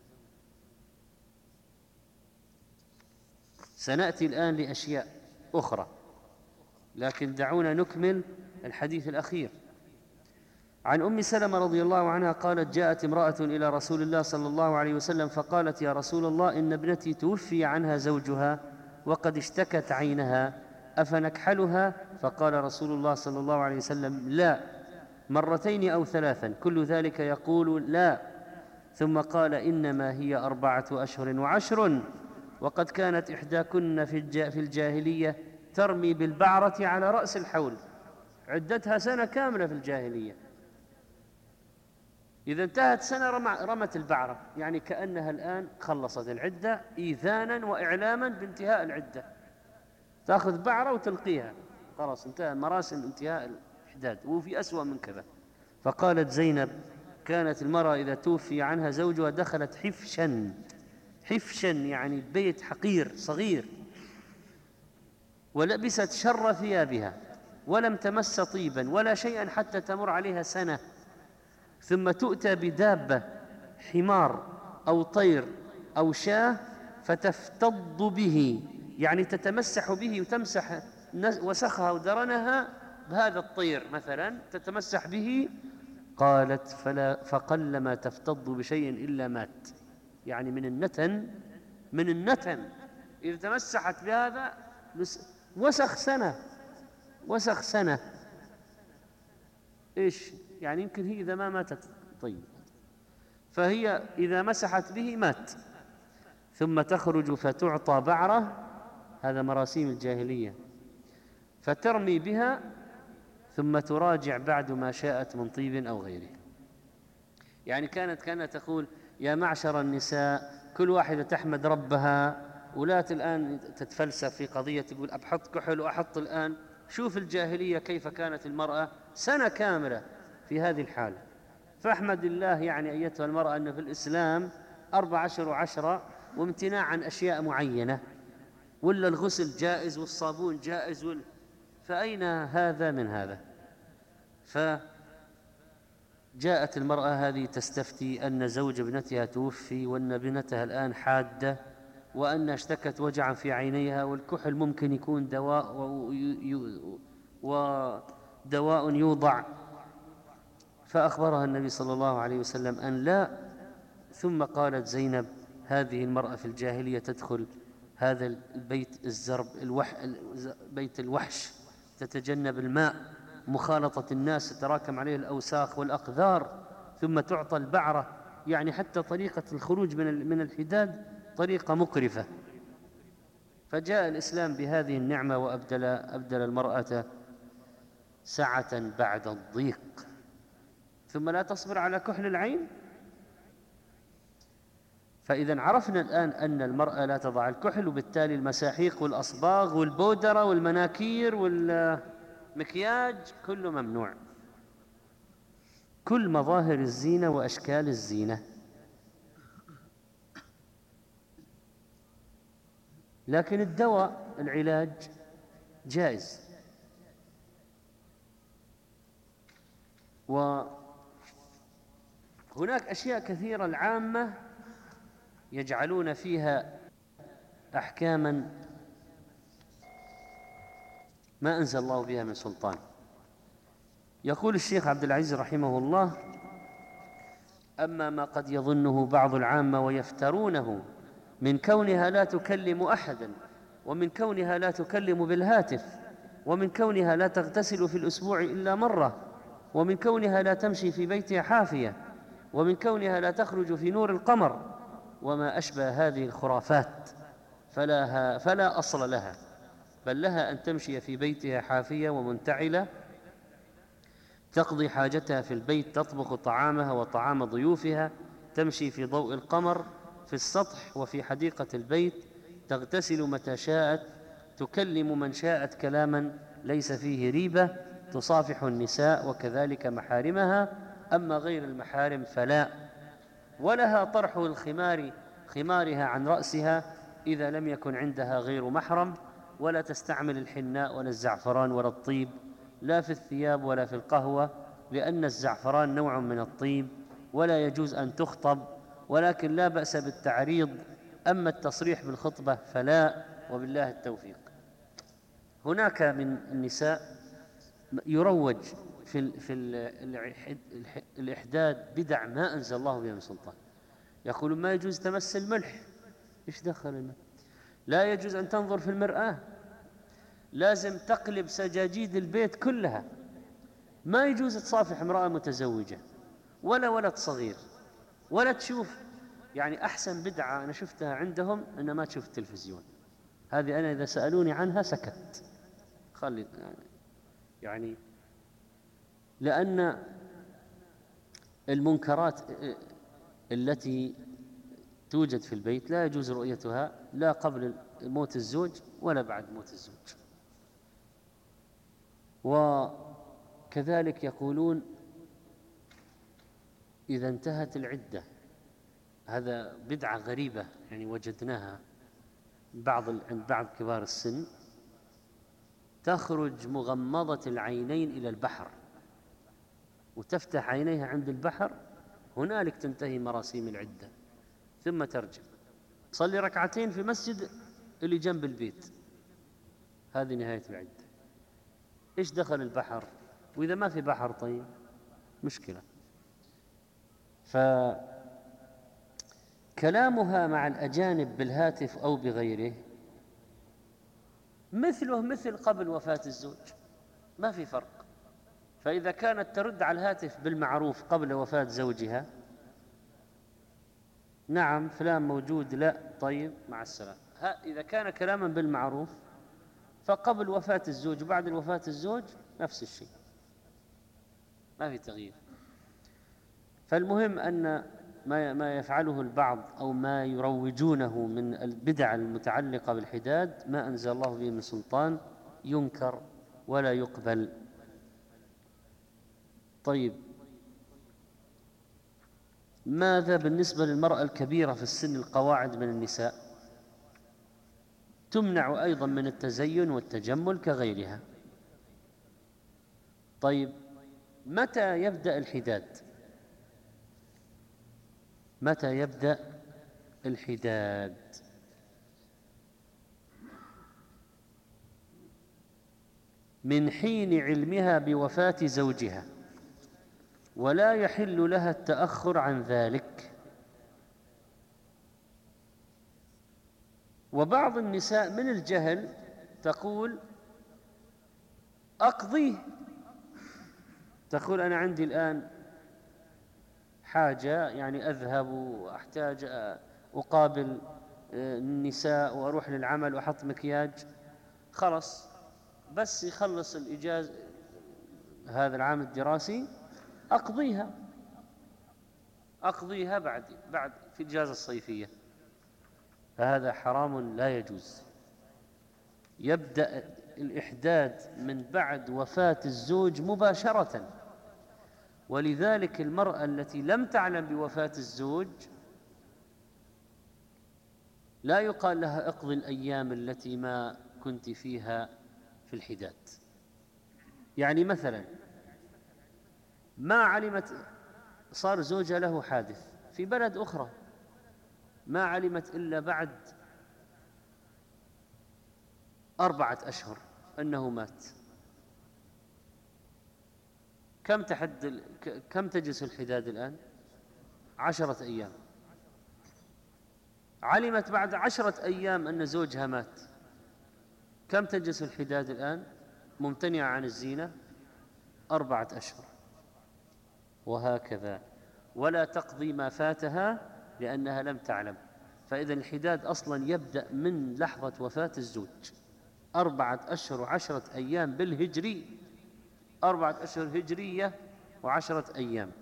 سنأتي الآن لأشياء أخرى، لكن دعونا نكمل الحديث الأخير. عن أم سلمة رضي الله عنها قالت: جاءت امرأة إلى رسول الله صلى الله عليه وسلم فقالت: يا رسول الله، إن ابنتي توفي عنها زوجها وقد اشتكت عينها، أفنكحلها؟ فقال رسول الله صلى الله عليه وسلم: لا، مرتين أو ثلاثا، كل ذلك يقول لا. ثم قال: إنما هي أربعة أشهر وعشر، وقد كانت إحداكن في الجاهلية ترمي بالبعرة على رأس الحول، عدتها سنة كاملة في الجاهلية، إذا انتهت سنة رمت البعرة، يعني كأنها الآن خلصت العدة إيذانا وإعلاما بانتهاء العدة، تأخذ بعرة وتلقيها، خلاص انتهى مراسم انتهاء الإحداد، وفي أسوأ من كذا. فقالت زينب: كانت المرأة إذا توفي عنها زوجها دخلت حفشا، حفشا يعني بيت حقير صغير، ولبست شر ثيابها ولم تمس طيبا ولا شيئا حتى تمر عليها سنة، ثم تؤتى بدابة، حمار أو طير أو شاة، فتفتض به، يعني تتمسح به وتمسح وسخها ودرنها بهذا الطير مثلا، تتمسح به. قالت: فلا فقلما تفتض بشيء إلا مات، يعني من النتن، من النتن إذا تمسحت بهذا وسخ سنة، وسخ سنة إيش يعني؟ يمكن هي إذا ما ماتت طيب، فهي إذا مسحت به مات. ثم تخرج فتعطى بعرة، هذا مراسيم الجاهلية، فترمي بها، ثم تراجع بعد ما شاءت من طيب أو غيره. يعني كانت كانت تقول: يا معشر النساء، كل واحدة تحمد ربها، ولا الآن تتفلسف في قضية تقول أبحط كحل وأحط الآن. شوف الجاهلية كيف كانت المرأة سنة كاملة في هذه الحالة، فاحمد الله يعني أيتها المرأة أن في الإسلام أربع أشهر وعشرة وامتناع عن أشياء معينة، ولا الغسل جائز والصابون جائز وال... فأين هذا من هذا؟ فجاءت المرأة هذه تستفتي أن زوج ابنتها توفي، وأن ابنتها الآن حادة، وأن اشتكت وجعا في عينيها، والكحل ممكن يكون دواء ودواء يوضع. فأخبرها النبي صلى الله عليه وسلم أن لا. ثم قالت زينب: هذه المرأة في الجاهلية تدخل هذا البيت الزرب الوح بيت الوحش، تتجنب الماء، مخالطة الناس تتراكم عليه الأوساخ والأقذار، ثم تعطى البعرة. يعني حتى طريقة الخروج من من الحداد طريقة مقرفة. فجاء الإسلام بهذه النعمة وأبدل أبدل المرأة سعة بعد الضيق. ثم لا تصبر على كحل العين. فإذا عرفنا الآن أن المرأة لا تضع الكحل، وبالتالي المساحيق والأصباغ والبودرة والمناكير والمكياج كله ممنوع. كل مظاهر الزينة وأشكال الزينة. لكن الدواء، العلاج جائز. وهناك أشياء كثيرة العامة يجعلون فيها أحكاما ما أنزل الله بها من سلطان. يقول الشيخ عبد العزيز رحمه الله: أما ما قد يظنه بعض العامة ويفترونه من كونها لا تكلم أحدا، ومن كونها لا تكلم بالهاتف، ومن كونها لا تغتسل في الأسبوع إلا مرة، ومن كونها لا تمشي في بيتها حافية، ومن كونها لا تخرج في نور القمر، وما أشبه هذه الخرافات، فلا, فلا أصل لها، بل لها أن تمشي في بيتها حافية ومنتعلة، تقضي حاجتها في البيت، تطبخ طعامها وطعام ضيوفها، تمشي في ضوء القمر في السطح وفي حديقة البيت، تغتسل متى شاءت، تكلم من شاءت كلاما ليس فيه ريبة، تصافح النساء وكذلك محارمها. أما غير المحارم فلا. ولها طرح الخمار خمارها عن رأسها إذا لم يكن عندها غير محرم، ولا تستعمل الحناء ولا الزعفران ولا الطيب، لا في الثياب ولا في القهوة، لأن الزعفران نوع من الطيب ولا يجوز أن تخطب، ولكن لا بأس بالتعريض. أما التصريح بالخطبة فلا، وبالله التوفيق. هناك من النساء يروج في في الإحداد بدع ما أنزل الله بها من سلطان. يقول ما يجوز تمس الملح. إيش دخل الملح؟ لا يجوز أن تنظر في المرآة، لازم تقلب سجاجيد البيت كلها. ما يجوز تصافح امرأة متزوجة ولا ولد صغير، ولا تشوف. يعني أحسن بدعة أنا شفتها عندهم أن ما تشوف التلفزيون. هذه أنا إذا سألوني عنها سكت، خلي يعني، لأن المنكرات التي توجد في البيت لا يجوز رؤيتها لا قبل موت الزوج ولا بعد موت الزوج. وكذلك يقولون إذا انتهت العدة، هذا بدعة غريبة يعني وجدناها بعض عند بعض كبار السن، تخرج مغمضة العينين إلى البحر وتفتح عينيها عند البحر، هنالك تنتهي مراسيم العدة، ثم ترجع تصلي ركعتين في مسجد اللي جنب البيت، هذه نهاية العدة. إيش دخل البحر؟ وإذا ما في بحر طيب مشكلة. فكلامها مع الأجانب بالهاتف أو بغيره مثله مثل قبل وفاة الزوج، ما في فرق. فإذا كانت ترد على الهاتف بالمعروف قبل وفاة زوجها، نعم فلان موجود، لا طيب مع السلامة. إذا كان كلاما بالمعروف فقبل وفاة الزوج وبعد وفاة الزوج نفس الشيء، ما في تغيير. فالمهم أن ما ما يفعله البعض أو ما يروجونه من البدع المتعلقة بالحداد ما أنزل الله به من سلطان، ينكر ولا يقبل. طيب، ماذا بالنسبة للمرأة الكبيرة في السن القواعد من النساء؟ تمنع أيضا من التزين والتجمل كغيرها. طيب، متى يبدأ الحداد؟ متى يبدأ الحداد؟ من حين علمها بوفاة زوجها، ولا يحل لها التأخر عن ذلك. وبعض النساء من الجهل تقول أقضيه. تقول أنا عندي الآن حاجة، يعني أذهب وأحتاج أقابل النساء وأروح للعمل وأحط مكياج، خلص بس يخلص الإجازة هذا العام الدراسي أقضيها أقضيها بعد بعد في الإجازة الصيفية. فهذا حرام لا يجوز. يبدأ الإحداد من بعد وفاة الزوج مباشرة، ولذلك المرأة التي لم تعلم بوفاة الزوج لا يقال لها اقضي الأيام التي ما كنت فيها في الحداد. يعني مثلا ما علمت، صار زوجها له حادث في بلد أخرى، ما علمت إلا بعد أربعة أشهر أنه مات، كم تحد كم تجلس الحداد الآن؟ عشرة أيام. علمت بعد عشرة أيام أن زوجها مات، كم تجلس الحداد الآن؟ ممتنعة عن الزينة أربعة أشهر. وهكذا، ولا تقضي ما فاتها لأنها لم تعلم. فإذا الحداد أصلا يبدأ من لحظة وفاة الزوج، أربعة أشهر وعشرة أيام بالهجري، أربعة أشهر هجرية وعشرة أيام.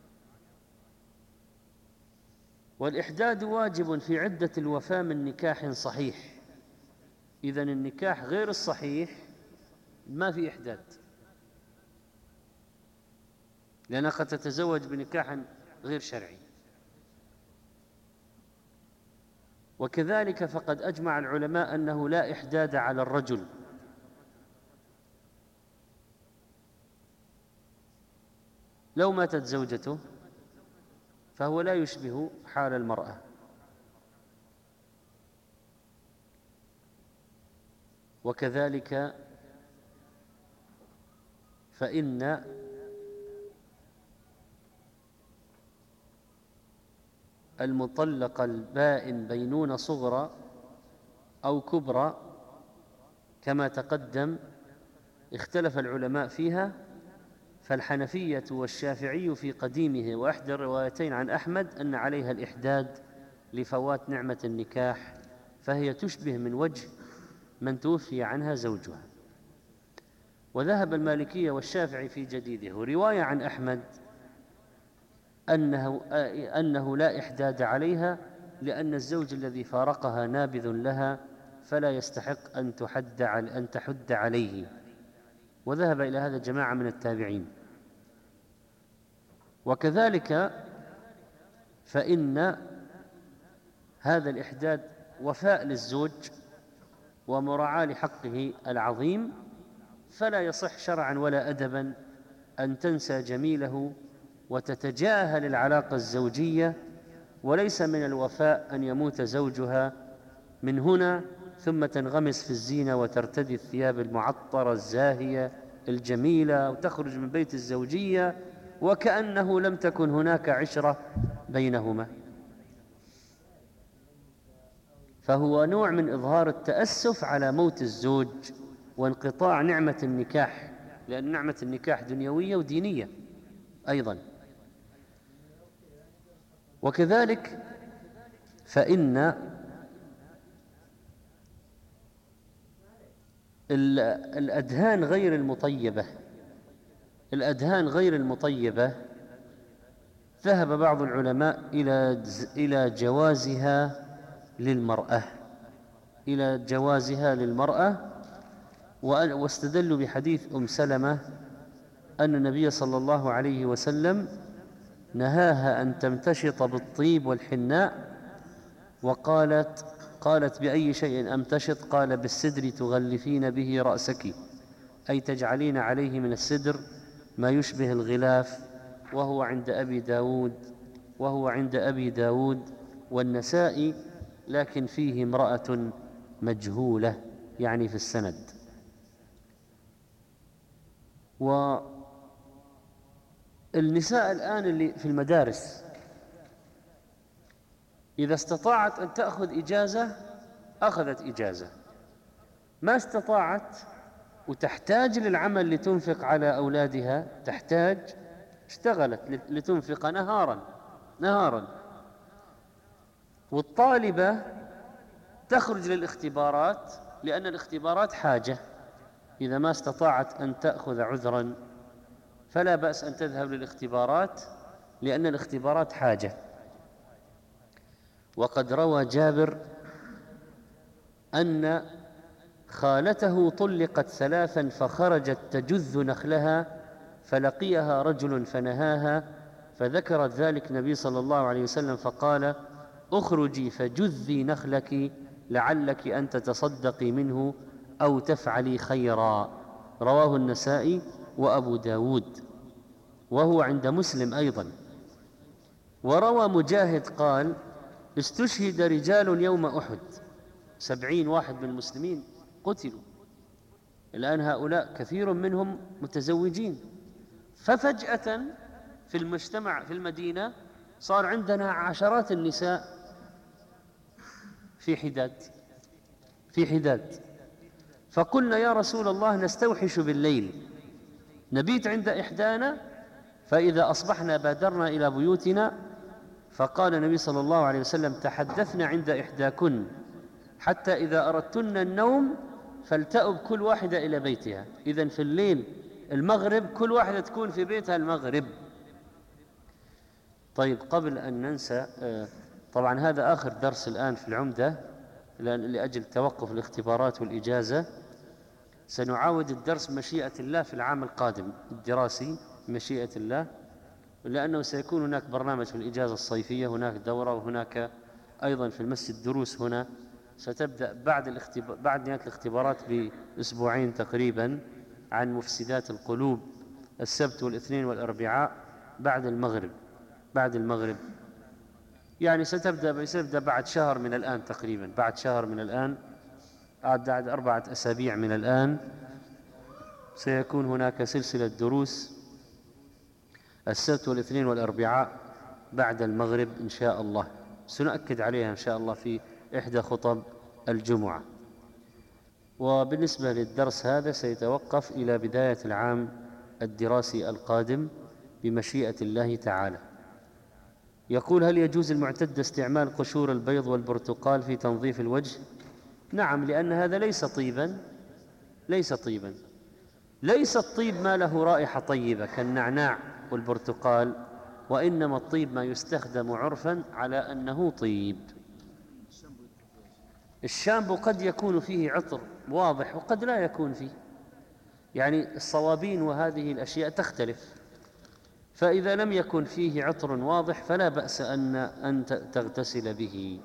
والإحداد واجب في عدة الوفاة من نكاح صحيح. إذن النكاح غير الصحيح ما في إحداد، لأنها قد تتزوج بنكاح غير شرعي. وكذلك فقد أجمع العلماء أنه لا إحداد على الرجل، لو ماتت زوجته فهو لا يشبه حال المرأة. وكذلك فإن المطلق البائن بينونة صغرى أو كبرى كما تقدم اختلف العلماء فيها، فالحنفية والشافعي في قديمه وإحدى الروايتين عن أحمد أن عليها الإحداد لفوات نعمة النكاح، فهي تشبه من وجه من توفي عنها زوجها. وذهب المالكية والشافعي في جديده رواية عن أحمد أنه, أنه لا إحداد عليها، لأن الزوج الذي فارقها نابذ لها فلا يستحق أن تحد أن تحد عليه. وذهب إلى هذا جماعة من التابعين. وكذلك فإن هذا الإحداد وفاء للزوج ومراعاة لحقه العظيم، فلا يصح شرعا ولا أدبا أن تنسى جميله وتتجاهل العلاقة الزوجية. وليس من الوفاء أن يموت زوجها من هنا ثم تنغمس في الزينة وترتدي الثياب المعطرة الزاهية الجميلة وتخرج من بيت الزوجية وكأنه لم تكن هناك عشرة بينهما. فهو نوع من إظهار التأسف على موت الزوج وانقطاع نعمة النكاح، لأن نعمة النكاح دنيوية ودينية أيضا. وكذلك فإن الأدهان غير المطيبة الأدهان غير المطيبة ذهب بعض العلماء إلى إلى جوازها للمرأة إلى جوازها للمرأة واستدلوا بحديث أم سلمة أن النبي صلى الله عليه وسلم نهاها أن تمتشط بالطيب والحناء، وقالت قالت بأي شيء أمتشط؟ قال بالسدر تغلفين به رأسك، أي تجعلين عليه من السدر ما يشبه الغلاف. وهو عند أبي داود وهو عند أبي داود والنسائي، لكن فيه امرأة مجهولة يعني في السند. والنساء الآن اللي في المدارس إذا استطاعت أن تأخذ إجازة أخذت إجازة، ما استطاعت وتحتاج للعمل لتنفق على أولادها، تحتاج، اشتغلت لتنفق نهارا نهارا والطالبة تخرج للاختبارات لأن الاختبارات حاجة، إذا ما استطاعت أن تأخذ عذرا فلا بأس أن تذهب للاختبارات لأن الاختبارات حاجة. وقد روى جابر أن خالته طلقت ثلاثا فخرجت تجذ نخلها فلقيها رجل فنهاها، فذكرت ذلك النبي صلى الله عليه وسلم فقال: اخرجي فجذي نخلك لعلك أن تتصدقي منه أو تفعلي خيرا. رواه النسائي وأبو داود، وهو عند مسلم أيضا. وروى مجاهد قال: استشهد رجال يوم أحد، سبعين واحد من المسلمين قتلوا. الآن هؤلاء كثير منهم متزوجين، ففجأة في المجتمع في المدينة صار عندنا عشرات النساء في حداد في حداد فقلنا: يا رسول الله، نستوحش بالليل، نبيت عند إحدانا فإذا أصبحنا بادرنا إلى بيوتنا. فقال النبي صلى الله عليه وسلم: تحدثنا عند إحداكن حتى إذا أردتن النوم فلتأب كل واحدة إلى بيتها. إذن في الليل المغرب كل واحدة تكون في بيتها المغرب. طيب، قبل أن ننسى، طبعا هذا آخر درس الآن في العمدة لأجل توقف الاختبارات والإجازة. سنعاود الدرس مشيئة الله في العام القادم الدراسي مشيئة الله، لأنه سيكون هناك برنامج في الإجازة الصيفية، هناك دورة، وهناك أيضا في المسجد دروس هنا ستبدأ بعد الاختبار بعد نهاية الاختبارات بأسبوعين تقريبا عن مفسدات القلوب، السبت والاثنين والأربعاء بعد المغرب بعد المغرب يعني ستبدأ ستبدأ بعد شهر من الآن تقريبا بعد شهر من الآن بعد أربعة أسابيع من الآن سيكون هناك سلسلة دروس السبت والاثنين والأربعاء بعد المغرب إن شاء الله. سنؤكد عليها إن شاء الله في إحدى خطب الجمعة. وبالنسبة للدرس هذا سيتوقف إلى بداية العام الدراسي القادم بمشيئة الله تعالى. يقول: هل يجوز المعتدة استعمال قشور البيض والبرتقال في تنظيف الوجه؟ نعم، لأن هذا ليس طيبا ليس طيبا ليس الطيب ما له رائحة طيبة كالنعناع والبرتقال، وإنما الطيب ما يستخدم عرفا على أنه طيب. الشامبو قد يكون فيه عطر واضح وقد لا يكون فيه، يعني الصوابين وهذه الأشياء تختلف، فإذا لم يكن فيه عطر واضح فلا بأس أن أن تغتسل به.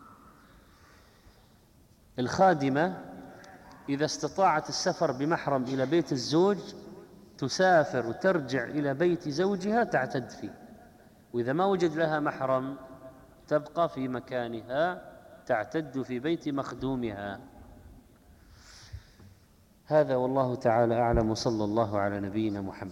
الخادمة إذا استطاعت السفر بمحرم إلى بيت الزوج تسافر وترجع إلى بيت زوجها تعتد فيه، وإذا ما وجد لها محرم تبقى في مكانها تعتد في بيت مخدومها. هذا والله تعالى أعلم، وصلى الله على نبينا محمد.